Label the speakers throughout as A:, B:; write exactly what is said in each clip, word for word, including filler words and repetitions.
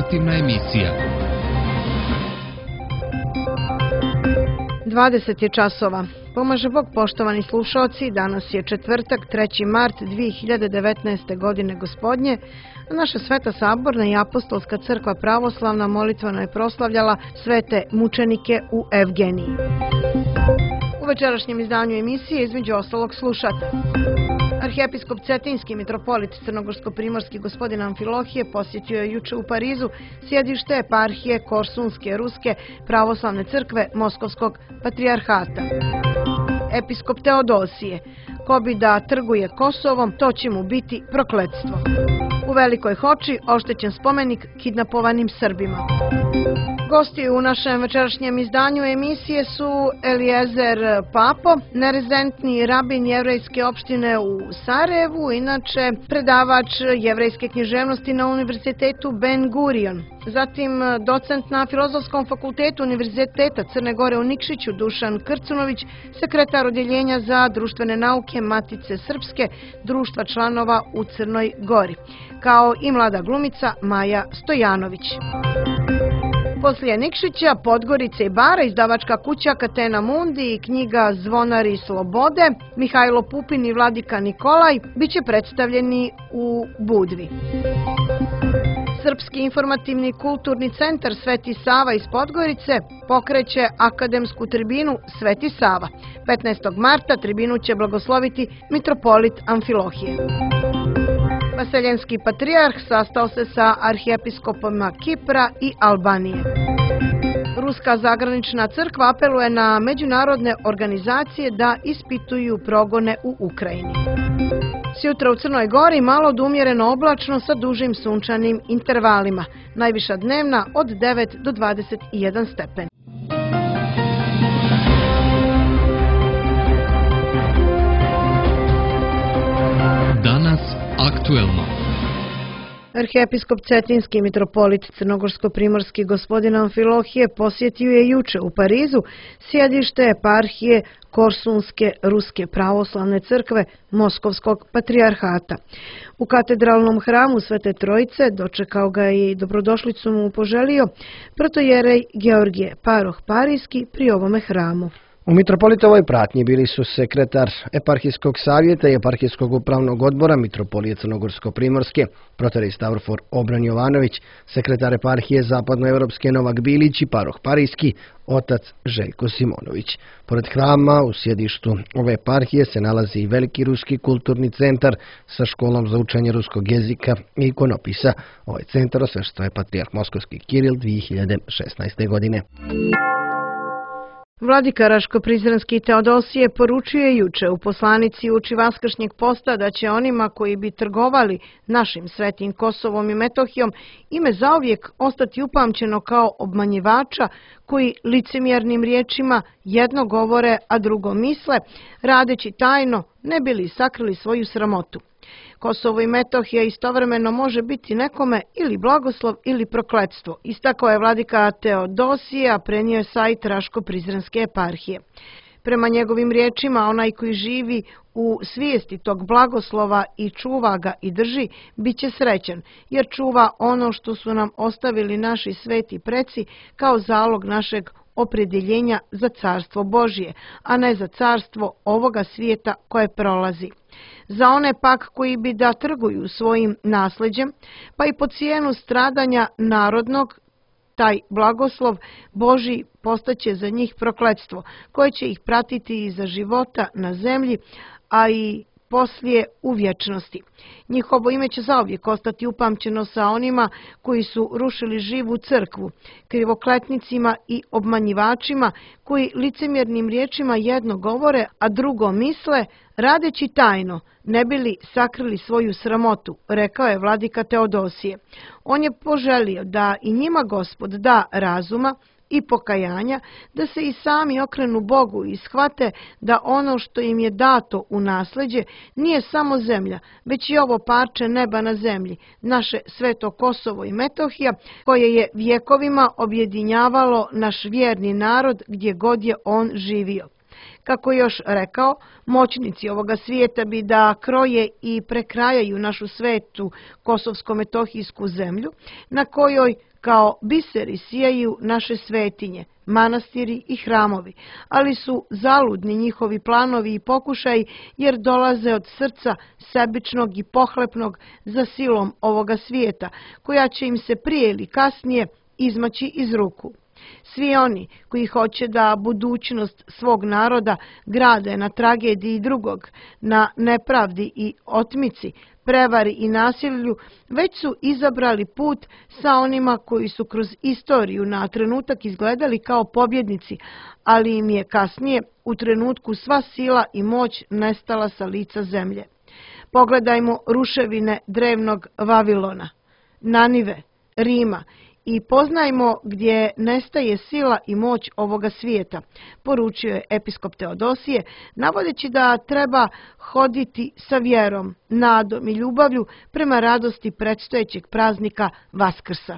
A: informativna emisija.
B: dvadeset je časova. Pomaže Bog, poštovani slušalci, danas je četvrtak, treći mart dvije hiljade devetnaeste. godine gospodnje. Naša Sveta Saborna i Apostolska crkva pravoslavna molitveno je proslavljala svete mučenike u Evgeniji. U večerašnjem izdanju emisije između ostalog slušate. Arhijepiskop Cetinski mitropolit crnogorsko-primorski gospodin Amfilohije posjetio je juče u Parizu sjedište eparhije Korsunske ruske pravoslavne crkve Moskovskog patrijarhata. Episkop Teodosije: ko bi da trguje Kosovom, to će mu biti prokletstvo. U Velikoj Hoči oštećen spomenik kidnapovanim Srbima. Gosti u našem večerašnjem izdanju emisije su Eliezer Papo, nerezidentni rabin jevrejske opštine u Sarajevu, inače predavač jevrejske književnosti na Univerzitetu Ben Gurion. Zatim docent na Filozofskom fakultetu Univerziteta Crne Gore u Nikšiću Dušan Krcunović, sekretar odjeljenja za društvene nauke Matice Srpske, društva članova u Crnoj Gori, kao i mlada glumica Maja Stojanović. Poslije Nikšića, Podgorice i Bara, izdavačka kuća Catena Mundi i knjiga Zvonari slobode, Mihajlo Pupin i Vladika Nikolaj biće predstavljeni u Budvi. Srpski informativni kulturni centar Sveti Sava iz Podgorice pokreće akademsku tribinu Sveti Sava. petnaestog marta tribinu će blagosloviti mitropolit Amfilohije. Vaseljenski patrijarh sastao se sa arhijepiskopima Kipra i Albanije. Ruska zagranična crkva apeluje na međunarodne organizacije da ispituju progone u Ukrajini. Sjutra u Crnoj Gori malo do umjereno oblačno sa dužim sunčanim intervalima. Najviša dnevna od devet do dvadeset jedan stepen.
A: Danas aktuelno.
B: Arhijepiskop Cetinski mitropolit crnogorsko-primorski gospodin Amfilohije posjetio je juče u Parizu sjedište eparhije Korsunske ruske pravoslavne crkve Moskovskog patrijarhata. U katedralnom hramu Svete Trojice dočekao ga i dobrodošlicu mu poželio protojerej Georgije Paroh Parijski pri ovome hramu.
C: U mitropolitovoj pratnji bili su sekretar eparhijskog savjeta i eparhijskog upravnog odbora mitropolije Crnogorsko-primorske, protorej Stavrofor Obran Jovanović, sekretar eparhije zapadnoevropske Novak Bilić i paroh parijski, otac Željko Simonović. Pored hrama u sjedištu ove eparhije se nalazi i veliki ruski kulturni centar sa školom za učenje ruskog jezika i ikonopisa. Ovaj centar osveštao je patrijarh Moskovski Kiril dvije hiljade šesnaeste. godine.
B: Vladika Raško-Prizrenski Teodosije poručuje juče u poslanici uoči Vaskršnjeg posta da će onima koji bi trgovali našim svetim Kosovom i Metohijom ime zauvijek ostati upamćeno kao obmanjivača koji licemjernim riječima jedno govore, a drugo misle, radeći tajno ne bi li sakrili svoju sramotu. Kosovo i Metohija istovremeno može biti nekome ili blagoslov ili prokletstvo, istakao je vladika Teodosije, a prenio je sajt Raško-Prizrenske eparhije. Prema njegovim riječima, onaj koji živi u svijesti tog blagoslova i čuva ga i drži, bit će srećan, jer čuva ono što su nam ostavili naši sveti preci kao zalog našeg opredjeljenja za carstvo Božje, a ne za carstvo ovoga svijeta koje prolazi. Za one pak koji bi da trguju svojim nasljeđem, pa i po cijenu stradanja narodnog, taj blagoslov Božji postaće za njih prokletstvo, koje će ih pratiti i za života na zemlji, a i poslije u vječnosti. Njihovo ime će zauvijek ostati upamćeno sa onima koji su rušili živu crkvu, krivokletnicima i obmanjivačima koji licemjernim riječima jedno govore, a drugo misle, radeći tajno, ne bi li sakrili svoju sramotu, rekao je vladika Teodosije. On je poželio da i njima Gospod da razuma i pokajanja, da se i sami okrenu Bogu i shvate da ono što im je dato u nasljeđe nije samo zemlja, već i ovo parče neba na zemlji, naše sveto Kosovo i Metohija, koje je vjekovima objedinjavalo naš vjerni narod gdje god je on živio. Kako je još rekao, moćnici ovoga svijeta bi da kroje i prekrajaju našu svetu kosovsko-metohijsku zemlju, na kojoj, Kao biseri sijaju naše svetinje, manastiri i hramovi, ali su zaludni njihovi planovi i pokušaji jer dolaze od srca sebičnog i pohlepnog za silom ovoga svijeta, koja će im se prije ili kasnije izmaći iz ruku. Svi oni koji hoće da budućnost svog naroda grade na tragediji drugog, na nepravdi i otmici, prevari i nasilju, već su izabrali put sa onima koji su kroz istoriju na trenutak izgledali kao pobjednici, ali im je kasnije u trenutku sva sila i moć nestala sa lica zemlje. Pogledajmo ruševine drevnog Vavilona, Nanive, Rima i poznajmo gdje nestaje sila i moć ovoga svijeta, poručio je episkop Teodosije, navodeći da treba hoditi sa vjerom, nadom i ljubavlju prema radosti predstojećeg praznika Vaskrsa.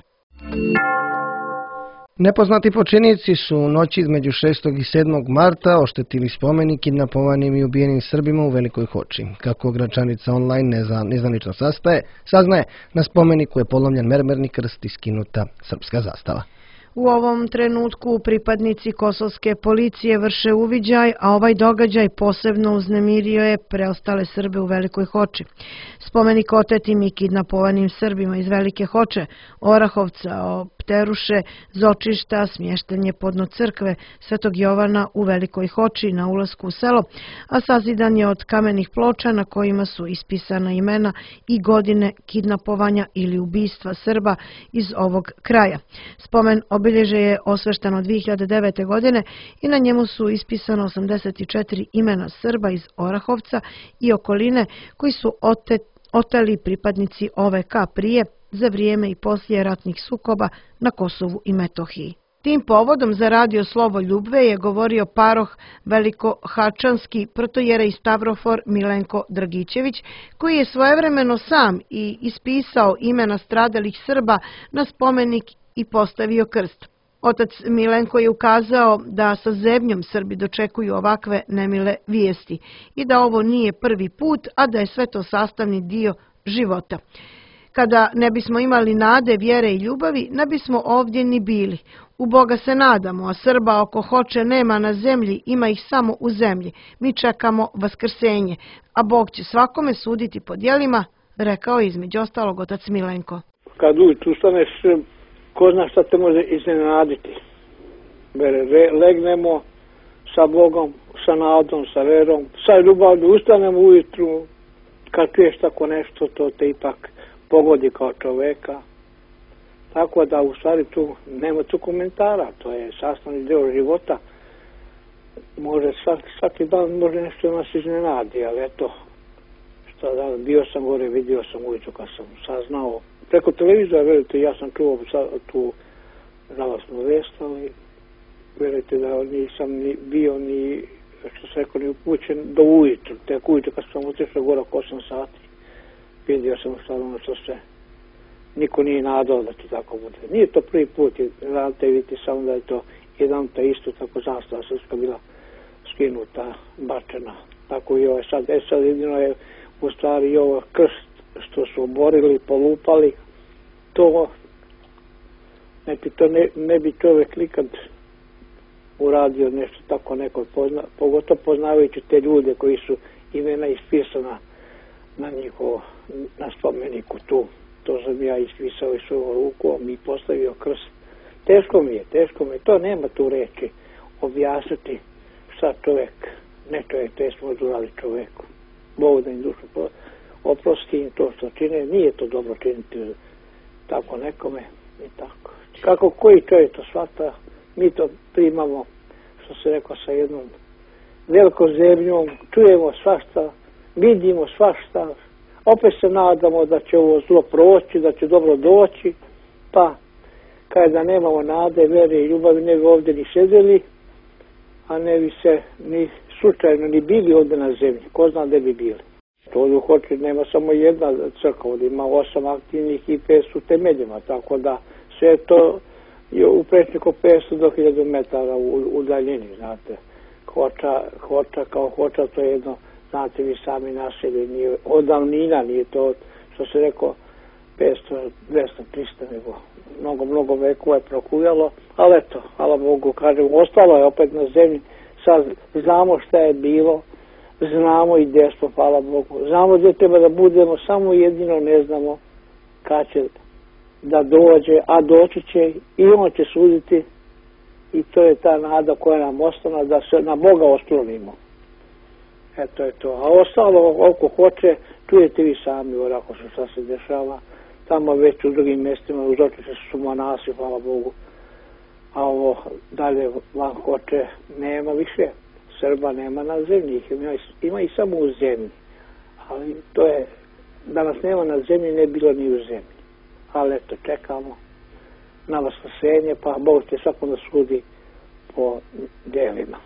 C: Nepoznati počinioci su u noći između šestog i sedmog marta oštetili spomenik kidnapovanim i ubijenim Srbima u Velikoj Hoči. Kako Gračanica online nezvanično sastaje, saznaje, na spomeniku je polomljen mermerni krst i skinuta srpska zastava.
B: U ovom trenutku pripadnici kosovske policije vrše uviđaj, a ovaj događaj posebno uznemirio je preostale Srbe u Velikoj Hoči. Spomenik otetim i kidnapovanim Srbima iz Velike Hoče, Orahovca, Pteruše, Zočišta, smješten je podno crkve Svetog Jovana u Velikoj Hoči na ulasku u selo, a sazidan je od kamenih ploča na kojima su ispisana imena i godine kidnapovanja ili ubistva Srba iz ovog kraja. Spomen obilježje je osvešteno dvije hiljade devete. godine i na njemu su ispisano osamdeset četiri imena Srba iz Orahovca i okoline koji su otet, oteli pripadnici O V K prije, za vrijeme i poslije ratnih sukoba na Kosovu i Metohiji. Tim povodom za radio Slovo Ljubve je govorio paroh velikohačanski protojerej Stavrofor Milenko Dragićević, koji je svojevremeno sam i ispisao imena stradalih Srba na spomenik i postavio krst. Otac Milenko je ukazao da sa zebnjom Srbi dočekuju ovakve nemile vijesti i da ovo nije prvi put, a da je sve to sastavni dio života. Kada ne bismo imali nade, vjere i ljubavi, ne bismo ovdje ni bili. U Boga se nadamo, a Srba oko Hoče nema na zemlji, ima ih samo u zemlji. Mi čekamo vaskrsenje, a Bog će svakome suditi po djelima, rekao je između ostalog otac Milenko.
D: Kad ujutru ustaneš, ko zna šta te može iznenaditi. Legnemo sa Bogom, sa nadom, sa verom, sa ljubavlju, ustanemo ujutru, kad čuješ tako nešto, to te ipak pogodi kao čoveka. Tako da u stvari tu nema tu komentara, to je sastavni deo života. Može svaki, svaki dan može nešto nas iznenadi, ali eto, šta da, bio sam gore, vidio sam ujutru kad sam saznao. Preko televizora, verujte, ja sam čuo tu žalostnu vest, ali verujte da nisam ni bio ni, što se rekao, ni upućen do ujutru. Tek ujutru kad sam otišao gore oko osam sati, vidio sam stvarno što se niko nije nadao da to tako bude. Nije to prvi put, znate, vidite samo da je to jedan ta isto tako zastava srpska bila skinuta, bačena. Tako i ovo sad, e sad jedino je u stvari i ovo krst što su oborili, polupali, to ne bi, to ne, ne bi čovjek nikad uradio nešto tako neko, pozna, pogotovo poznavajući te ljude koji su imena ispisana na njihovo, na spomeniku tu. To sam ja ispisao i svojom rukom i postavio krst. Teško mi je, teško mi je, to nema tu reći objasniti šta čovjek, ne čovjek, te smo urali čovjeku. Bog da im dušu oprosti im to što čine, nije to dobro činiti tako nekome i tako. Kako koji čovjek to shvata, mi to primamo, što se rekao, sa jednom velikom zemljom, čujemo svašta, vidimo svašta, opet se nadamo da će ovo zlo proći, da će dobro doći, pa kada nemamo nade, vere i ljubavi, ne bi ovdje ni sedeli, a ne bi se ni slučajno ni bili ovdje na zemlji, ko zna gdje bi bili. To u Hoči nema samo jedna crkva, ovdje ima osam aktivnih i petsto temeljima, tako da sve to je u prečniku petsto do hiljadu metara u, u daljini, znate. Hoča, Hoča kao Hoča, to je jedno, znate vi sami naselje, nije od davnina, nije to, što se rekao, petsto, dvesta, trista, nego mnogo, mnogo vekova je prokujalo, ali eto, hvala Bogu, kažem, ostalo je opet na zemlji, sad znamo šta je bilo, znamo i gdje smo, hvala Bogu, znamo gdje treba da budemo, samo jedino ne znamo kad će da dođe, a doći će i on će suditi i to je ta nada koja nam ostane, da se na Boga oslonimo. Eto je to. A ostalo, oko hoće, čujete vi sami orako šta se dešava. Tamo već u drugim mjestima, uz očice su monasi, hvala Bogu. A ovo dalje van hoće, nema više. Srba nema na zemlji, ima, ima i samo u zemlji. Ali to je, da nas nema na zemlji, ne bilo ni u zemlji. Ali eto, čekamo na vaskrsenje, pa Bog će svako da sudi po djelima.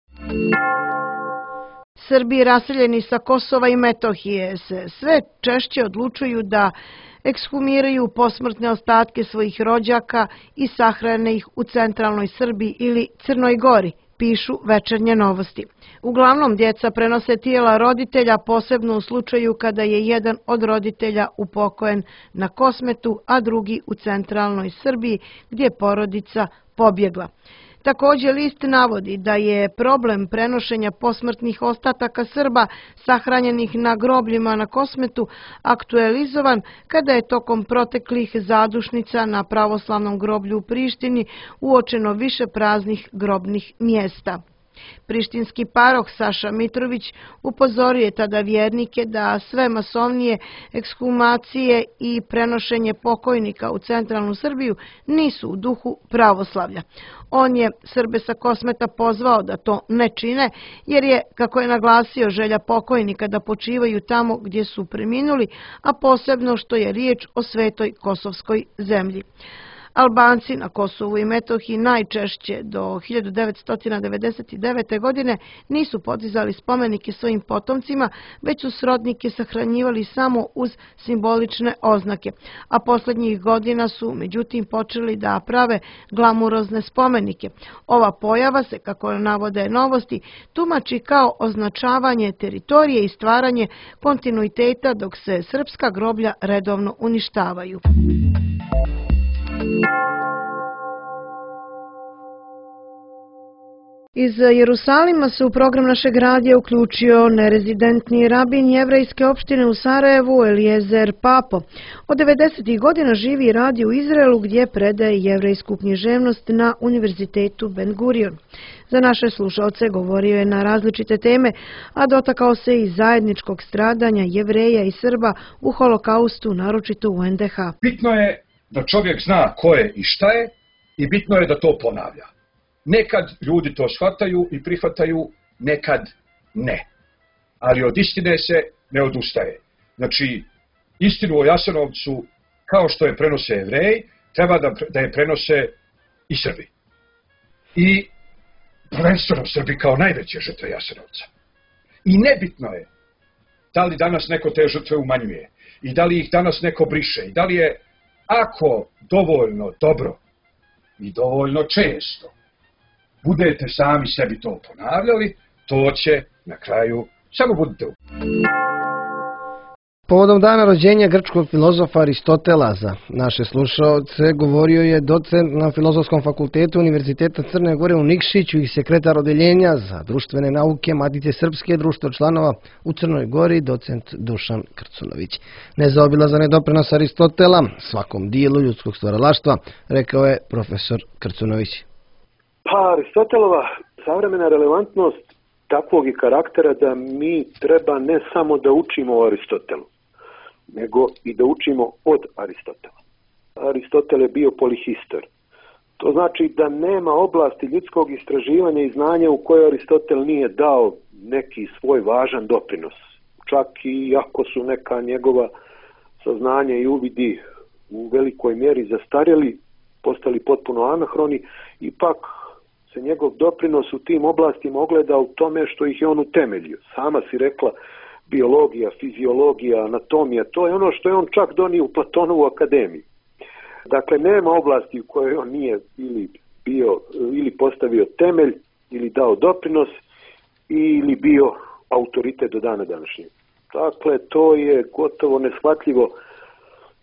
B: Srbi raseljeni sa Kosova i Metohije se sve češće odlučuju da ekshumiraju posmrtne ostatke svojih rođaka i sahrane ih u centralnoj Srbiji ili Crnoj Gori, pišu Večernje novosti. Uglavnom, djeca prenose tijela roditelja, posebno u slučaju kada je jedan od roditelja upokojen na Kosmetu, a drugi u centralnoj Srbiji gdje je porodica pobjegla. Također list navodi da je problem prenošenja posmrtnih ostataka Srba sahranjenih na grobljima na Kosmetu aktualizovan kada je tokom proteklih zadušnica na pravoslavnom groblju u Prištini uočeno više praznih grobnih mjesta. Prištinski paroh Saša Mitrović upozorio je tada vjernike da sve masovnije ekshumacije i prenošenje pokojnika u centralnu Srbiju nisu u duhu pravoslavlja. On je Srbe sa Kosmeta pozvao da to ne čine, jer je, kako je naglasio, želja pokojnika da počivaju tamo gdje su preminuli, a posebno što je riječ o svetoj kosovskoj zemlji. Albanci na Kosovu i Metohiji najčešće do hiljadu devetsto devedeset devete. godine nisu podizali spomenike svojim potomcima, već su srodnike sahranjivali samo uz simbolične oznake, a posljednjih godina su međutim počeli da prave glamurozne spomenike. Ova pojava se, kako navode novosti, tumači kao označavanje teritorije i stvaranje kontinuiteta dok se srpska groblja redovno uništavaju. Iz Jerusalima se u program našeg radija uključio nerezidentni rabin jevrejske opštine u Sarajevu Eliezer Papo. Od devedesetih godina živi i radi u Izraelu gdje predaje jevrejsku književnost na Univerzitetu Ben Gurion. Za naše slušalce govorio je na različite teme, a dotakao se i zajedničkog stradanja Jevreja i Srba u holokaustu, naročito u en de ha.
E: Bitno je da čovjek zna ko je i šta je i bitno je da to ponavlja. Nekad ljudi to shvataju i prihvataju, nekad ne. Ali od istine se ne odustaje. Znači, istinu o Jasenovcu, kao što je prenose Jevreji, treba da, da je prenose i Srbi. I prvenstveno Srbi kao najveće žrtve Jasenovca. I nebitno je da li danas neko te žrtve umanjuje i da li ih danas neko briše i da li je, ako dovoljno dobro i dovoljno često budete sami sebi to ponavljali, to će na kraju, samo budite u.
C: Povodom dana rođenja grčkog filozofa Aristotela za naše slušalce govorio je docent na Filozofskom fakultetu Univerziteta Crne Gore u Nikšiću i sekretar odeljenja za društvene nauke Matice Srpske, društvo članova u Crnoj Gori, docent Dušan Krcunović. Nezaobilazan je doprinos Aristotela svakom dijelu ljudskog stvaralaštva, rekao je profesor Krcunović.
F: Pa Aristotelova savremena relevantnost takvog i karaktera da mi treba ne samo da učimo o Aristotelu, nego i da učimo od Aristotela. Aristotel je bio polihistor. To znači da nema oblasti ljudskog istraživanja i znanja u kojoj Aristotel nije dao neki svoj važan doprinos. Čak i ako su neka njegova saznanja i uvidi u velikoj mjeri zastarjeli, postali potpuno anahroni, ipak se njegov doprinos u tim oblastima ogleda u tome što ih je on utemeljio. Sama si rekla, biologija, fiziologija, anatomija, to je ono što je on čak donio u Platonovu akademiju. Dakle, nema oblasti u kojoj on nije ili bio, ili postavio temelj, ili dao doprinos, ili bio autoritet do dana današnjeg. Dakle, to je gotovo neshvatljivo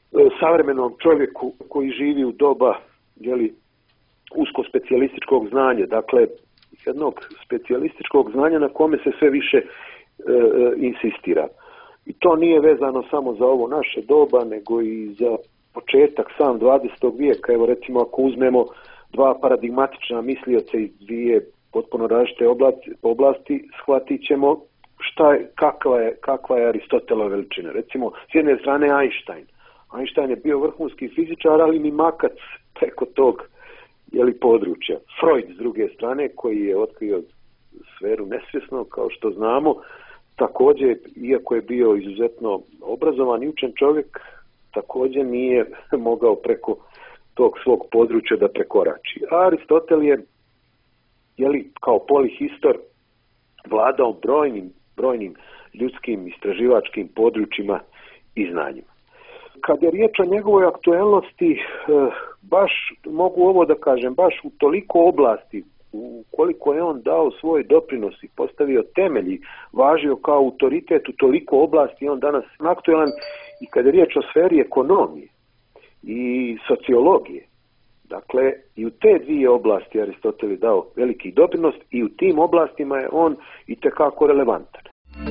F: savremenom čovjeku koji živi u doba, jeli, usko specijalističkog znanja, dakle jednog specijalističkog znanja na kome se sve više e, insistira. I to nije vezano samo za ovo naše doba, nego i za početak sam dvadesetog vijeka. Evo recimo ako uzmemo dva paradigmatična mislioca iz dvije potpuno različite oblasti, oblasti shvatit ćemo šta je, kakva je, kakva je Aristotelova veličina. Recimo, s jedne strane Einstein. Einstein je bio vrhunski fizičar, ali ni makac preko tog, jeli, područja. Freud, s druge strane, koji je otkrio sferu nesvjesnog, kao što znamo, također, iako je bio izuzetno obrazovan i učen čovjek, također nije mogao preko tog svog područja da prekorači. A Aristotel je, jeli, kao polihistor vladao brojnim, brojnim ljudskim istraživačkim područjima i znanjima. Kad je riječ o njegovoj aktuelnosti, baš mogu ovo da kažem, baš u toliko oblasti, ukoliko je on dao svoj doprinos i postavio temelji, važio kao autoritet u toliko oblasti, je on danas aktuelan i kad je riječ o sferi ekonomije i sociologije. Dakle, i u te dvije oblasti Aristotel je dao veliki doprinos i u tim oblastima je on itekako relevantan.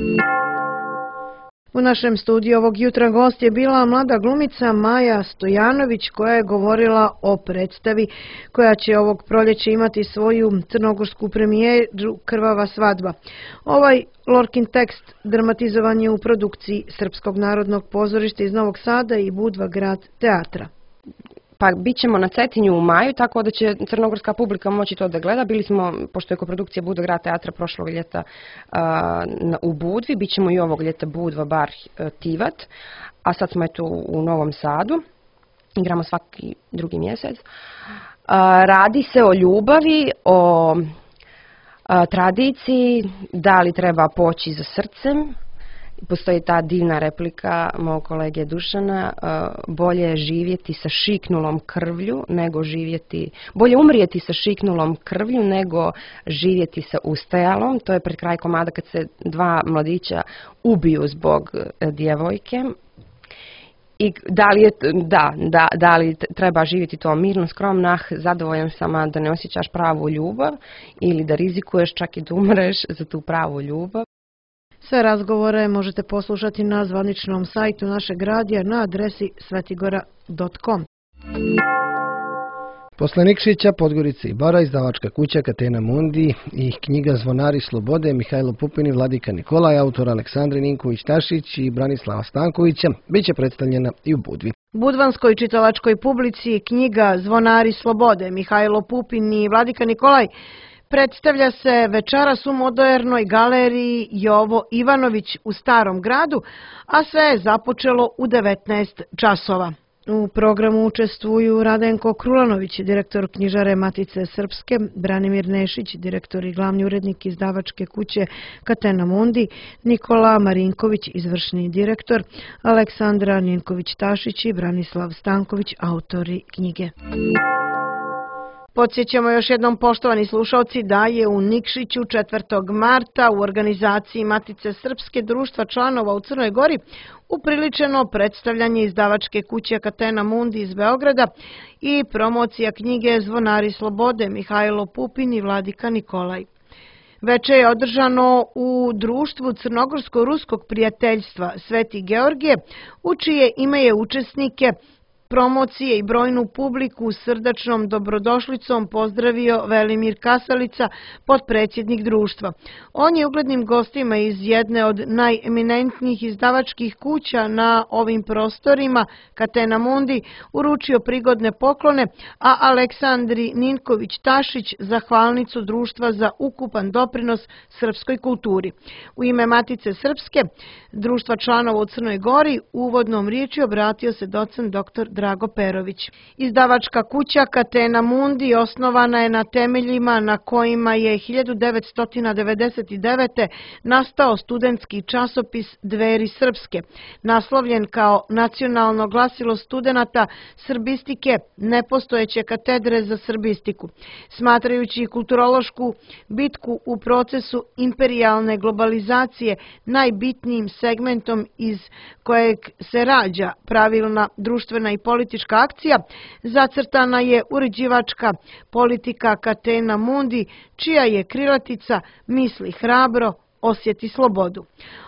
B: U našem studiju ovog jutra gost je bila mlada glumica Maja Stojanović koja je govorila o predstavi koja će ovog proljeća imati svoju crnogorsku premijeru Krvava svadba. Ovaj Lorkin tekst dramatizovan je u produkciji Srpskog narodnog pozorišta iz Novog Sada i Budva grad teatra.
G: Pa bit ćemo na Cetinju u maju, tako da će crnogorska publika moći to da gleda. Bili smo, pošto je koprodukcija Budva grad teatra prošlog ljeta uh, u Budvi, bit ćemo i ovog ljeta Budva bar uh, Tivat, a sad smo eto u Novom Sadu. Igramo svaki drugi mjesec. Uh, radi se o ljubavi, o uh, tradiciji, da li treba poći za srcem. Postoji ta divna replika mog kolege Dušana, bolje je živjeti sa šiknulom krvlju nego živjeti, bolje umrijeti sa šiknulom krvlju nego živjeti sa ustajalom. To je pred kraj komada kad se dva mladića ubiju zbog djevojke. I da li, je, da, da, da li treba živjeti to mirno, skromno, ah, zadovoljan sam da ne osjećaš pravu ljubav ili da rizikuješ čak i da umreš za tu pravu ljubav.
B: Sve razgovore možete poslušati na zvaničnom sajtu našeg radija na adresi svetigora dot com.
C: Posle Nikšića, Podgorice i Bara, izdavačka kuća Catena Mundi i knjiga Zvonari slobode Mihajlo Pupin i Vladika Nikolaj, autor Aleksandre Ninković-Tašić i Branislava Stankovića, bit će predstavljena i u Budvi.
B: Budvanskoj čitalačkoj publici knjiga Zvonari slobode Mihajlo Pupin i Vladika Nikolaj predstavlja se večeras u modernoj galeriji Jovo Ivanović u Starom gradu, a sve je započelo u devetnaest časova. U programu učestvuju Radenko Krulanović, direktor knjižare Matice Srpske, Branimir Nešić, direktor i glavni urednik izdavačke kuće Catena Mundi, Nikola Marinković, izvršni direktor, Aleksandra Ninković-Tašić i Branislav Stanković, autori knjige. Podsjećamo još jednom, poštovani slušalci, da je u Nikšiću četvrtog marta u organizaciji Matice Srpske društva članova u Crnoj Gori upriličeno predstavljanje izdavačke kuće Catena Mundi iz Beograda i promocija knjige Zvonari slobode Mihajlo Pupin i Vladika Nikolaj. Veče je održano u društvu Crnogorsko-ruskog prijateljstva Sveti Georgije, u čije ime je učesnike promocije i brojnu publiku srdačnom dobrodošlicom pozdravio Velimir Kasalica, potpredsjednik društva. On je uglednim gostima iz jedne od najeminentnijih izdavačkih kuća na ovim prostorima, Catena Mundi, uručio prigodne poklone, a Aleksandri Ninković-Tašić zahvalnicu društva za ukupan doprinos srpskoj kulturi. U ime Matice Srpske, društva članova u Crnoj Gori, uvodnom riječi obratio se docent doktor Drago Perović. Izdavačka kuća Catena Mundi osnovana je na temeljima na kojima je hiljadu devetsto devedeset devete. nastao studentski časopis Dveri srpske, naslovljen kao nacionalno glasilo studenata srbistike nepostojeće katedre za srbistiku. Smatrajući kulturološku bitku u procesu imperijalne globalizacije najbitnijim segmentom iz kojeg se rađa pravilna društvena i politička akcija, zacrtana je uređivačka politika Catena Mundi, čija je krilatica misli hrabro, osjeti slobodu.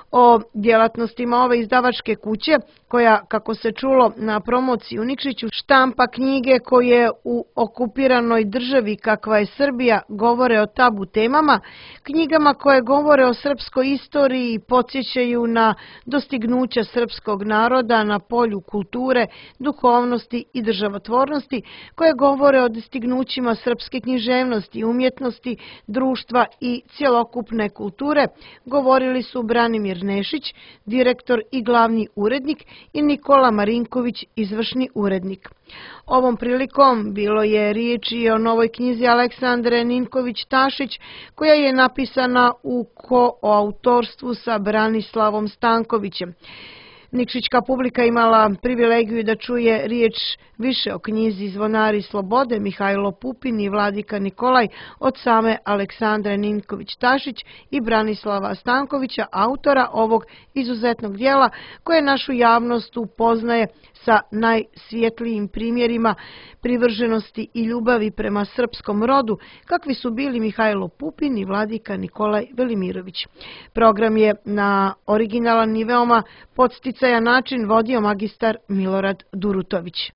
B: O djelatnostima ove izdavačke kuće, koja, kako se čulo na promociji u Nikšiću, štampa knjige koje u okupiranoj državi kakva je Srbija govore o tabu temama, knjigama koje govore o srpskoj istoriji i podsjećaju na dostignuća srpskog naroda na polju kulture, duhovnosti i državotvornosti, koje govore o dostignućima srpske književnosti, umjetnosti, društva i cjelokupne kulture, govorili su Branimir Nešić, direktor i glavni urednik, i Nikola Marinković, izvršni urednik. Ovom prilikom bilo je riječ i o novoj knjizi Aleksandre Ninković-Tašić, koja je napisana u koautorstvu sa Branislavom Stankovićem. Nikšićka publika imala privilegiju da čuje riječ više o knjizi Zvonari slobode Mihajlo Pupin i Vladika Nikolaj od same Aleksandre Ninković-Tašić i Branislava Stankovića, autora ovog izuzetnog dijela, koje našu javnost upoznaje sa najsvjetlijim primjerima privrženosti i ljubavi prema srpskom rodu, kakvi su bili Mihajlo Pupin i Vladika Nikolaj Velimirović. Program je na originalan i veoma podsticajan način vodio magistar Milorad Durutović.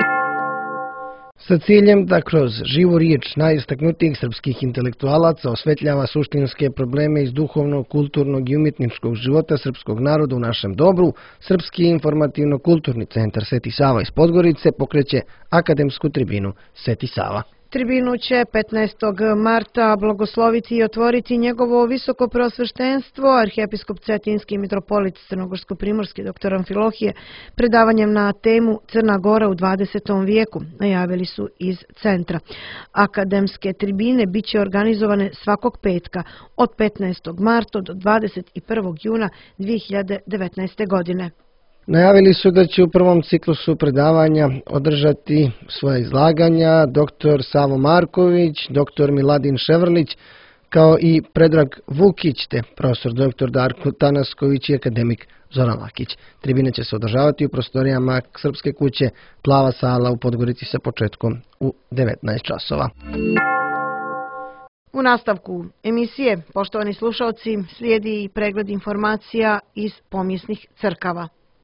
C: Sa ciljem da kroz živu riječ najistaknutijih srpskih intelektualaca osvetljava suštinske probleme iz duhovnog, kulturnog i umjetničkog života srpskog naroda u našem dobru, Srpski informativno-kulturni centar Sveti Sava iz Podgorice pokreće akademsku tribinu Sveti Sava.
B: Tribinu će petnaestog marta blagosloviti i otvoriti njegovo visoko preosveštenstvo, arhijepiskop Cetinski mitropolit Crnogorsko-primorski dr. Amfilohije, predavanjem na temu Crna Gora u dvadesetom vijeku, najavili su iz centra. Akademske tribine bit će organizovane svakog petka od petnaestog marta do dvadeset prvog juna dvije hiljade devetnaeste. godine.
C: Najavili su da će u prvom ciklusu predavanja održati svoje izlaganja dr. Savo Marković, dr. Miladin Ševrlić, kao i Predrag Vukić, te profesor dr. Darko Tanasković i akademik Zoran Lakić. Tribine će se održavati u prostorijama Srpske kuće Plava sala u Podgorici sa početkom u devetnaest časova.
B: U nastavku emisije, poštovani slušalci, slijedi i pregled informacija iz pomjesnih crkava.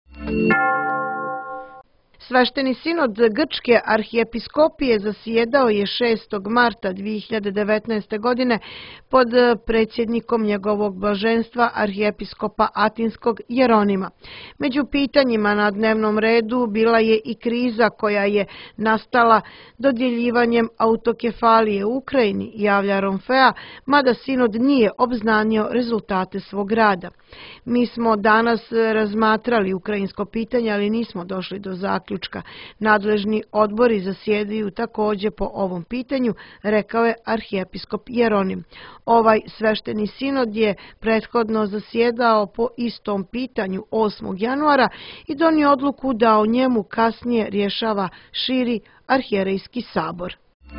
B: Svešteni sinod Grčke arhijepiskopije zasjedao je šestog marta dvije hiljade devetnaeste. godine pod predsjednikom njegovog blaženstva arhijepiskopa Atinskog Jeronima. Među pitanjima na dnevnom redu bila je i kriza koja je nastala dodjeljivanjem autokefalije u Ukrajini, javlja Romfea, mada sinod nije obznanio rezultate svog rada. Mi smo danas razmatrali ukrajinsko pitanje, ali nismo došli do zaključka. Nadležni odbori zasjedaju također po ovom pitanju, rekao je arhijepiskop Jeronim. Ovaj svešteni sinod je prethodno zasjedao po istom pitanju osmog januara i donio odluku da o njemu kasnije rješava širi arhijerejski sabor.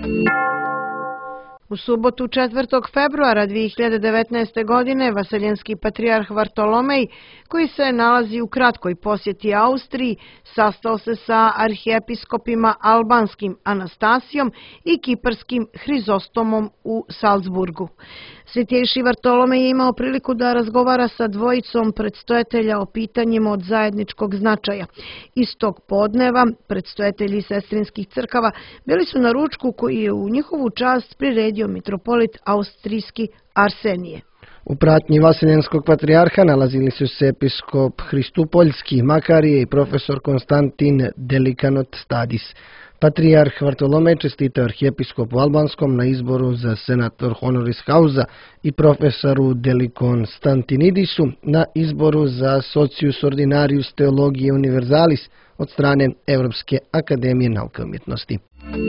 B: U subotu četvrtog februara dvije hiljade devetnaeste. godine vaseljenski patrijarh Vartolomej, koji se nalazi u kratkoj posjeti Austriji, sastao se sa arhijepiskopima albanskim Anastasijom i kiparskim Hrizostomom u Salzburgu. Svetjejši Vartolomej je imao priliku da razgovara sa dvojicom predstojatelja o pitanjima od zajedničkog značaja. Istog podneva predstojatelji sestrinskih crkava bili su na ručku koji je u njihovu čast priredio mitropolit austrijski Arsenije.
C: U pratnji vaseljenskog patrijarha nalazili su se episkop Hristupoljski Makarije i profesor Konstantin Delikanot Stadis. Patrijarh Vartolomej čestitao arhijepiskopu albanskom na izboru za senator honoris causa i profesoru Delikon Stantinidisu na izboru za socius ordinarius theologiae universalis od strane Europske akademije nauke i umjetnosti.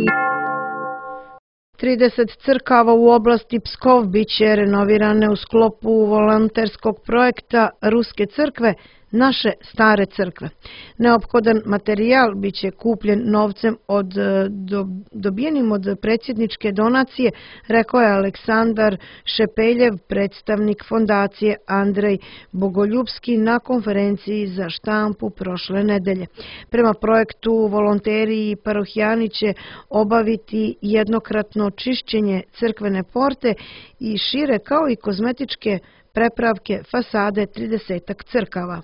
B: trideset crkava u oblasti Pskov biće renovirane u sklopu volonterskog projekta Ruske crkve Naše stare crkve. Neophodan materijal biće kupljen novcem od do, dobijenim od predsjedničke donacije, rekao je Aleksandar Šepeljev, predstavnik fondacije Andrej Bogoljubski na konferenciji za štampu prošle nedelje. Prema projektu volonteri i parohijani će obaviti jednokratno čišćenje crkvene porte i šire kao i kozmetičke prepravke fasade tridesetak crkava.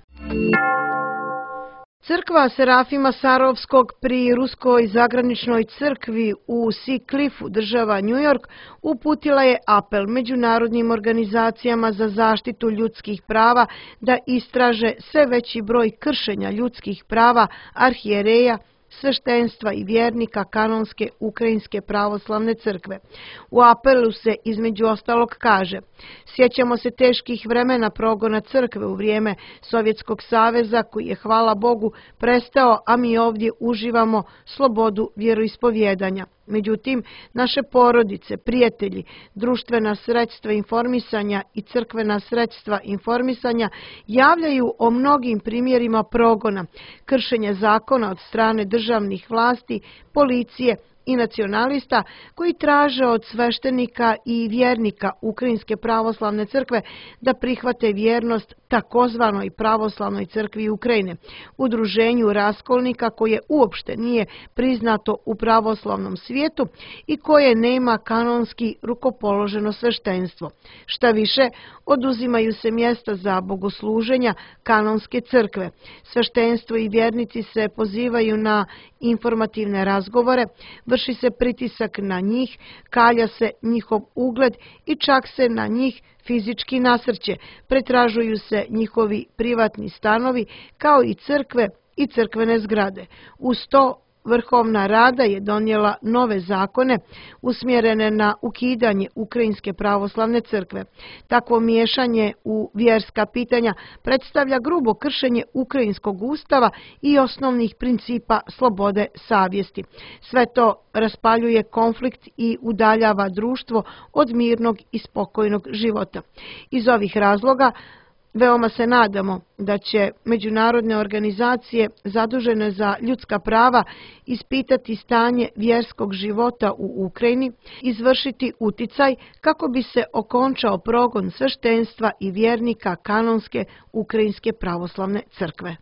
B: Crkva Serafima Sarovskog pri Ruskoj zagraničnoj crkvi u Sea Cliffu, država New York, uputila je apel međunarodnim organizacijama za zaštitu ljudskih prava da istraže sve veći broj kršenja ljudskih prava arhijereja, sveštenstva i vjernika kanonske Ukrajinske pravoslavne crkve. U apelu se između ostalog kaže: sjećamo se teških vremena progona crkve u vrijeme Sovjetskog saveza koji je, hvala Bogu, prestao, a mi ovdje uživamo slobodu vjeroispovjedanja. Međutim, naše porodice, prijatelji, društvena sredstva informisanja i crkvena sredstva informisanja javljaju o mnogim primjerima progona, kršenja zakona od strane državnih vlasti, policije i nacionalista koji traže od sveštenika i vjernika Ukrajinske pravoslavne crkve da prihvate vjernost takozvanoj pravoslavnoj crkvi Ukrajine, udruženju raskolnika koje uopšte nije priznato u pravoslavnom svijetu i koje nema kanonski rukopoloženo sveštenstvo. Šta više, oduzimaju se mjesta za bogosluženja kanonske crkve. Sveštenstvo i vjernici se pozivaju na informativne razgovore, vrši se pritisak na njih, kalja se njihov ugled i čak se na njih fizički nasrće, pretražuju se njihovi privatni stanovi kao i crkve i crkvene zgrade. Uz to Vrhovna Rada je donijela nove zakone usmjerene na ukidanje Ukrajinske pravoslavne crkve. Takvo miješanje u vjerska pitanja predstavlja grubo kršenje Ukrajinskog ustava i osnovnih principa slobode savjesti. Sve to raspaljuje konflikt i udaljava društvo od mirnog i spokojnog života. Iz ovih razloga veoma se nadamo da će međunarodne organizacije zadužene za ljudska prava ispitati stanje vjerskog života u Ukrajini, izvršiti uticaj kako bi se okončao progon sveštenstva i vjernika kanonske Ukrajinske pravoslavne crkve.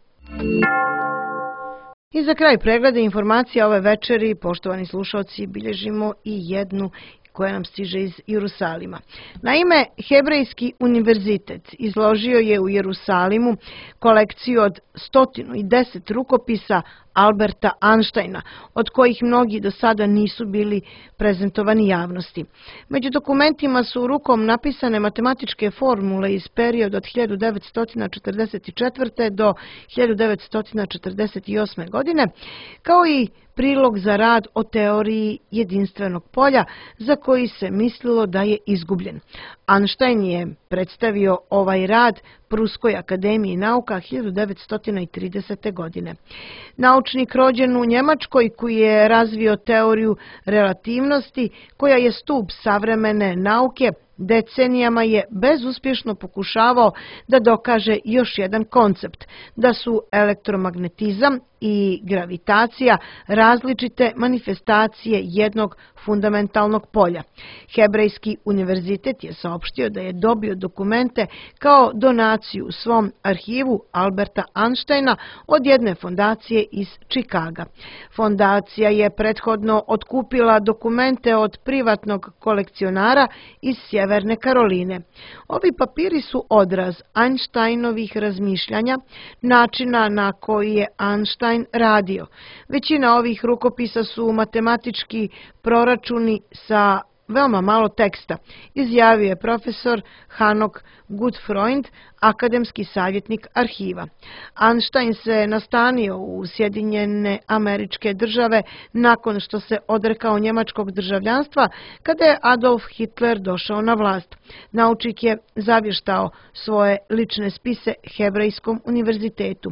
B: I za kraj pregleda informacija ove večeri, poštovani slušalci, bilježimo i jednu koja nam stiže iz Jerusalima. Naime, Hebrejski univerzitet izložio je u Jerusalimu kolekciju od sto deset rukopisa Alberta Einsteina, od kojih mnogi do sada nisu bili prezentovani javnosti. Među dokumentima su rukom napisane matematičke formule iz perioda od hiljadu devetsto četrdeset četvrte. do hiljadu devetsto četrdeset osme. godine, kao i prilog za rad o teoriji jedinstvenog polja za koji se mislilo da je izgubljen. Einstein je predstavio ovaj rad Pruskoj akademiji nauka hiljadu devetsto tridesete. godine. Naučnik rođen u Njemačkoj koji je razvio teoriju relativnosti koja je stup savremene nauke, decenijama je bezuspješno pokušavao da dokaže još jedan koncept, da su elektromagnetizam i gravitacija različite manifestacije jednog fundamentalnog polja. Hebrejski univerzitet je saopštio da je dobio dokumente kao donaciju u svom arhivu Alberta Einsteina od jedne fondacije iz Čikaga. Fondacija je prethodno otkupila dokumente od privatnog kolekcionara iz Sjeverne Karoline. Ovi papiri su odraz Einsteinovih razmišljanja, načina na koji je Einstein radio. Većina ovih rukopisa su matematički proračuni sa veoma malo teksta, izjavio je profesor Hanok Gutfreund, akademski savjetnik arhiva. Einstein se nastanio u Sjedinjene Američke Države nakon što se odrekao njemačkog državljanstva kada je Adolf Hitler došao na vlast. Naučnik je zavještao svoje lične spise Hebrejskom univerzitetu.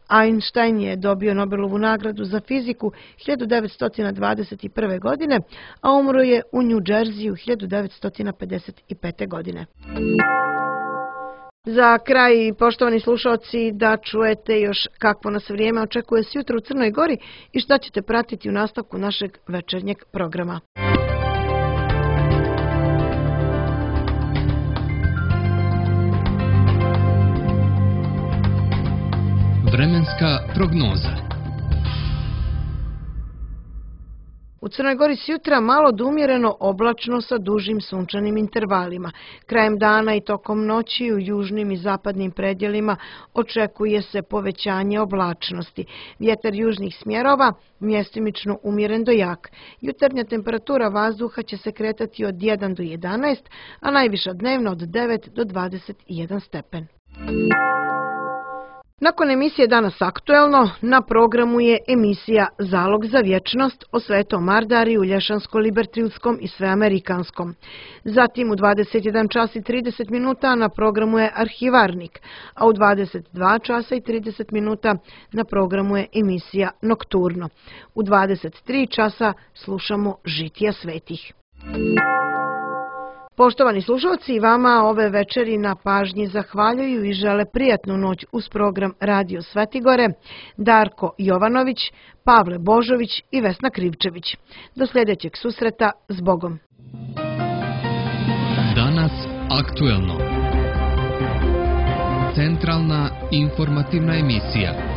B: Einstein je dobio Nobelovu nagradu za fiziku hiljadu devetsto dvadeset prve. godine, a umro je u New Jerseyu hiljadu devetsto pedeset pete. godine. Za kraj, poštovani slušalci, da čujete još kakvo nas vrijeme očekuje sjutra u Crnoj Gori i šta ćete pratiti u nastavku našeg večernjeg programa.
A: Vremenska prognoza.
B: U Crnoj Gori sjutra malo do umjereno oblačno sa dužim sunčanim intervalima. Krajem dana i tokom noći u južnim i zapadnim predjelima očekuje se povećanje oblačnosti. Vjetar južnih smjerova mjestimično umjeren do jak. Jutarnja temperatura vazduha će se kretati od jedan do jedanaest, a najviša dnevno od devet do dvadeset jedan stepen. Nakon emisije Danas aktuelno, na programu je emisija Zalog za vječnost o Svetom Mardariju, Lješansko-Libertrilskom i Sveamerikanskom. Zatim u dvadeset jedan čas i trideset minuta na programu je Arhivarnik, a u dvadeset dva časa i trideset minuta na programu je emisija Nokturno. U dvadeset tri časa slušamo Žitija svetih. Poštovani slušalci, vama ove večeri na pažnji zahvaljuju i žele prijatnu noć uz program Radio Svetigore, Darko Jovanović, Pavle Božović i Vesna Krivčević. Do sljedećeg susreta, s Bogom.
A: Danas aktuelno. Centralna informativna emisija.